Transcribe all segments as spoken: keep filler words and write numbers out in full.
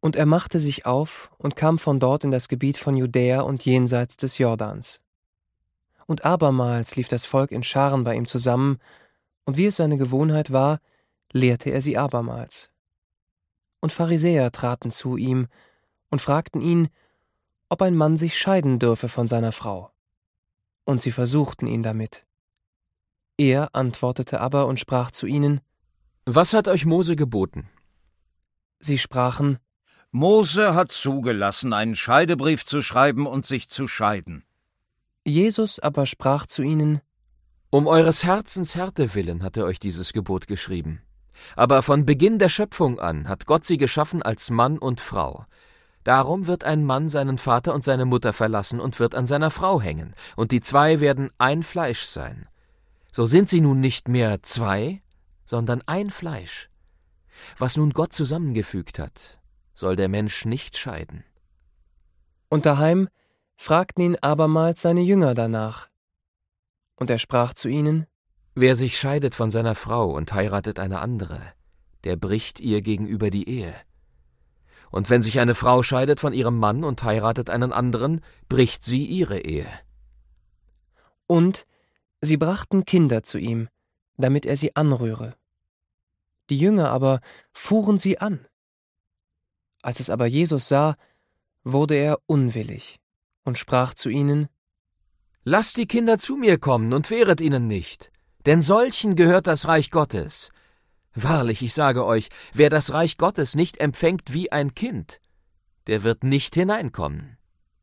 Und er machte sich auf und kam von dort in das Gebiet von Judäa und jenseits des Jordans. Und abermals lief das Volk in Scharen bei ihm zusammen, und wie es seine Gewohnheit war, lehrte er sie abermals. Und Pharisäer traten zu ihm und fragten ihn, ob ein Mann sich scheiden dürfe von seiner Frau. Und sie versuchten ihn damit. Er antwortete aber und sprach zu ihnen: Was hat euch Mose geboten? Sie sprachen: Mose hat zugelassen, einen Scheidebrief zu schreiben und sich zu scheiden. Jesus aber sprach zu ihnen: Um eures Herzens Härte willen hat er euch dieses Gebot geschrieben. Aber von Beginn der Schöpfung an hat Gott sie geschaffen als Mann und Frau. Darum wird ein Mann seinen Vater und seine Mutter verlassen und wird an seiner Frau hängen, und die zwei werden ein Fleisch sein. So sind sie nun nicht mehr zwei, sondern ein Fleisch. Was nun Gott zusammengefügt hat, soll der Mensch nicht scheiden. Und daheim fragten ihn abermals seine Jünger danach. Und er sprach zu ihnen: Wer sich scheidet von seiner Frau und heiratet eine andere, der bricht ihr gegenüber die Ehe. Und wenn sich eine Frau scheidet von ihrem Mann und heiratet einen anderen, bricht sie ihre Ehe. Und sie brachten Kinder zu ihm, damit er sie anrühre. Die Jünger aber fuhren sie an. Als es aber Jesus sah, wurde er unwillig und sprach zu ihnen: Lasst die Kinder zu mir kommen und wehret ihnen nicht, denn solchen gehört das Reich Gottes. Wahrlich, ich sage euch, wer das Reich Gottes nicht empfängt wie ein Kind, der wird nicht hineinkommen.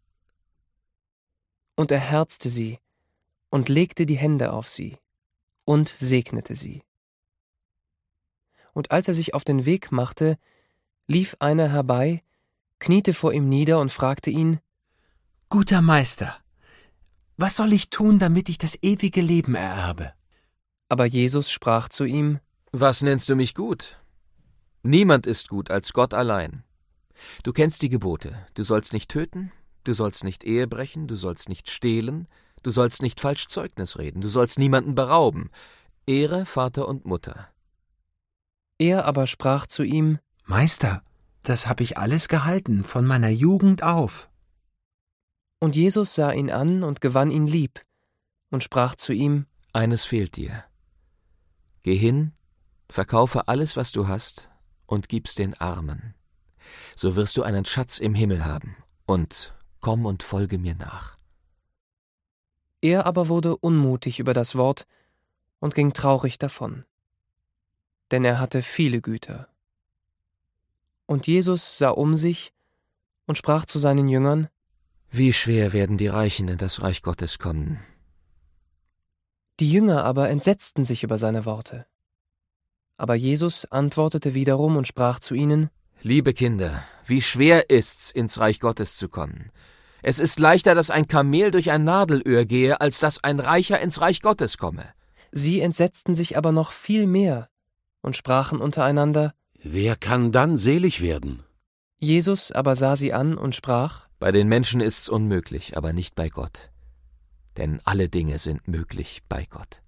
Und er herzte sie und legte die Hände auf sie und segnete sie. Und als er sich auf den Weg machte, lief einer herbei, kniete vor ihm nieder und fragte ihn: Guter Meister, was soll ich tun, damit ich das ewige Leben ererbe? Aber Jesus sprach zu ihm: Was nennst du mich gut? Niemand ist gut als Gott allein. Du kennst die Gebote. Du sollst nicht töten, du sollst nicht Ehe brechen, du sollst nicht stehlen, du sollst nicht falsch Zeugnis reden, du sollst niemanden berauben. Ehre Vater und Mutter. Er aber sprach zu ihm: Meister, das habe ich alles gehalten, von meiner Jugend auf. Und Jesus sah ihn an und gewann ihn lieb und sprach zu ihm: Eines fehlt dir. Geh hin, verkaufe alles, was du hast, und gib's den Armen. So wirst du einen Schatz im Himmel haben, und komm und folge mir nach. Er aber wurde unmutig über das Wort und ging traurig davon, denn er hatte viele Güter. Und Jesus sah um sich und sprach zu seinen Jüngern: Wie schwer werden die Reichen in das Reich Gottes kommen. Die Jünger aber entsetzten sich über seine Worte. Aber Jesus antwortete wiederum und sprach zu ihnen: Liebe Kinder, wie schwer ist's, ins Reich Gottes zu kommen. Es ist leichter, dass ein Kamel durch ein Nadelöhr gehe, als dass ein Reicher ins Reich Gottes komme. Sie entsetzten sich aber noch viel mehr und sprachen untereinander: Wer kann dann selig werden? Jesus aber sah sie an und sprach: Bei den Menschen ist's unmöglich, aber nicht bei Gott. Denn alle Dinge sind möglich bei Gott.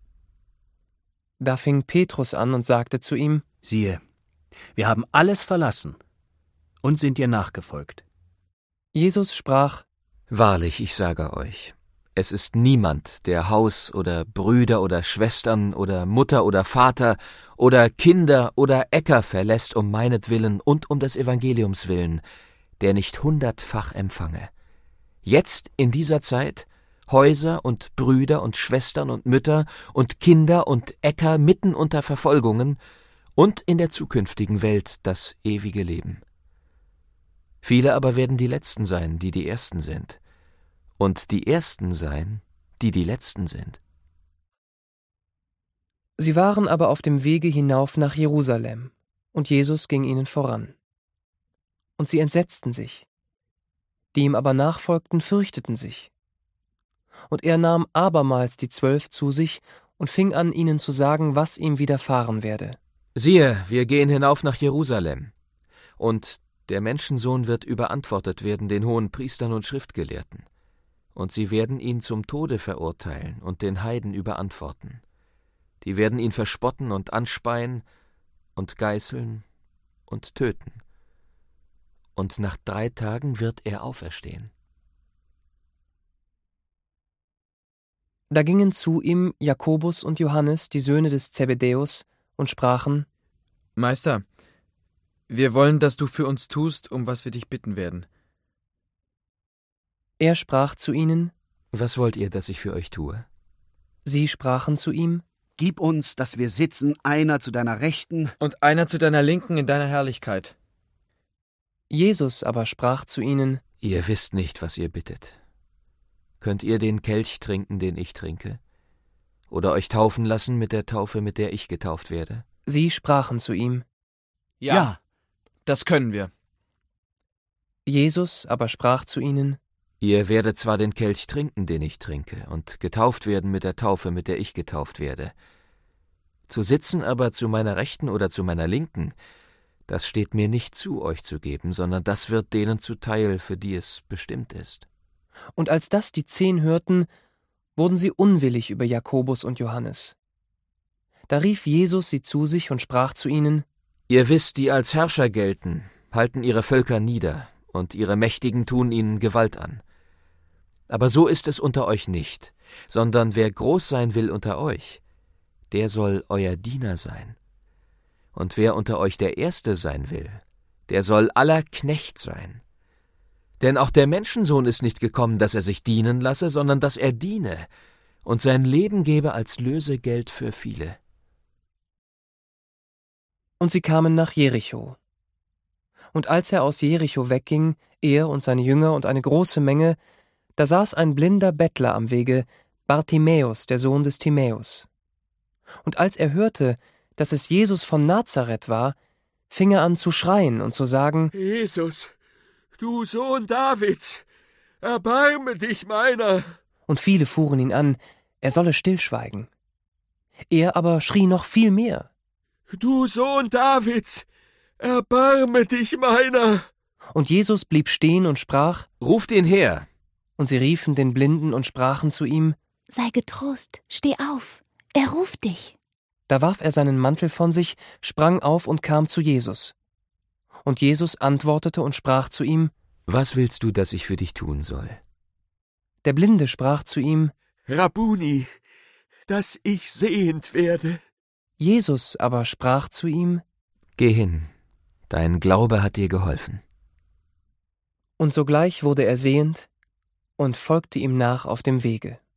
Da fing Petrus an und sagte zu ihm: Siehe, wir haben alles verlassen und sind dir nachgefolgt. Jesus sprach: Wahrlich, ich sage euch, es ist niemand, der Haus oder Brüder oder Schwestern oder Mutter oder Vater oder Kinder oder Äcker verlässt um meinetwillen und um des Evangeliums willen, der nicht hundertfach empfange. Jetzt in dieser Zeit Häuser und Brüder und Schwestern und Mütter und Kinder und Äcker mitten unter Verfolgungen und in der zukünftigen Welt das ewige Leben. Viele aber werden die Letzten sein, die die Ersten sind, und die Ersten sein, die die Letzten sind. Sie waren aber auf dem Wege hinauf nach Jerusalem, und Jesus ging ihnen voran. Und sie entsetzten sich. Die ihm aber nachfolgten, fürchteten sich. Und er nahm abermals die Zwölf zu sich und fing an, ihnen zu sagen, was ihm widerfahren werde. Siehe, wir gehen hinauf nach Jerusalem, und der Menschensohn wird überantwortet werden den hohen Priestern und Schriftgelehrten, und sie werden ihn zum Tode verurteilen und den Heiden überantworten. Die werden ihn verspotten und anspeien und geißeln und töten. und nach drei Tagen wird er auferstehen. Da gingen zu ihm Jakobus und Johannes, die Söhne des Zebedäus, und sprachen: Meister, wir wollen, dass du für uns tust, um was wir dich bitten werden. Er sprach zu ihnen: Was wollt ihr, dass ich für euch tue? Sie sprachen zu ihm: Gib uns, dass wir sitzen, einer zu deiner Rechten Und einer zu deiner Linken in deiner Herrlichkeit. Jesus aber sprach zu ihnen: Ihr wisst nicht, was ihr bittet. Könnt ihr den Kelch trinken, den ich trinke? Oder euch taufen lassen mit der Taufe, mit der ich getauft werde? Sie sprachen zu ihm. Ja, Ja. das können wir. Jesus aber sprach zu ihnen: Ihr werdet zwar den Kelch trinken, den ich trinke, und getauft werden mit der Taufe, mit der ich getauft werde. Zu sitzen aber zu meiner Rechten oder zu meiner Linken, das steht mir nicht zu, euch zu geben, sondern das wird denen zuteil, für die es bestimmt ist. Und als das die Zehn hörten, wurden sie unwillig über Jakobus und Johannes. Da rief Jesus sie zu sich und sprach zu ihnen: Ihr wisst, die als Herrscher gelten, halten ihre Völker nieder, und ihre Mächtigen tun ihnen Gewalt an. Aber so ist es unter euch nicht, sondern wer groß sein will unter euch, der soll euer Diener sein. Und wer unter euch der Erste sein will, der soll aller Knecht sein. Denn auch der Menschensohn ist nicht gekommen, dass er sich dienen lasse, sondern dass er diene und sein Leben gebe als Lösegeld für viele. Und sie kamen nach Jericho. Und als er aus Jericho wegging, er und seine Jünger und eine große Menge, da saß ein blinder Bettler am Wege, Bartimäus, der Sohn des Timäus. Und als er hörte, dass es Jesus von Nazareth war, fing er an zu schreien und zu sagen: Jesus, du Sohn Davids, erbarme dich meiner. Und viele fuhren ihn an, er solle stillschweigen. Er aber schrie noch viel mehr: Du Sohn Davids, erbarme dich meiner. Und Jesus blieb stehen und sprach: Ruft ihn her! Und sie riefen den Blinden und sprachen zu ihm: Sei getrost, steh auf, er ruft dich. Da warf er seinen Mantel von sich, sprang auf und kam zu Jesus. Und Jesus antwortete und sprach zu ihm: Was willst du, dass ich für dich tun soll? Der Blinde sprach zu ihm: Rabbuni, dass ich sehend werde. Jesus aber sprach zu ihm: Geh hin, dein Glaube hat dir geholfen. Und sogleich wurde er sehend und folgte ihm nach auf dem Wege.